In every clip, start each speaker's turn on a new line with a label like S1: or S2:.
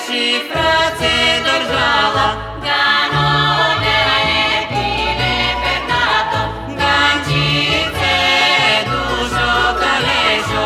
S1: верші праці держала,
S2: Ganone pile pernato,
S1: ганчице душо колешо.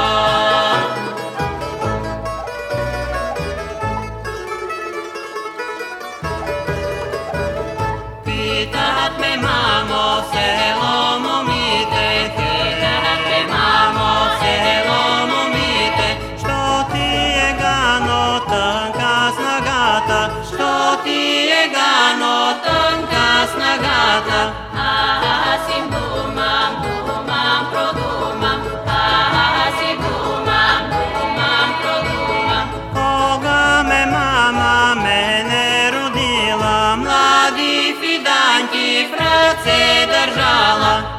S1: Питат ме мамо в село момите, питат ме мамо в село момите, що ти е гано тънка снагата, що ти е гано тънка снагата.
S2: asim dumam, dumam produmam, asim dumam, dumam produmam.
S1: Кога ме мама мене родила, млади фиданки в ръце държала,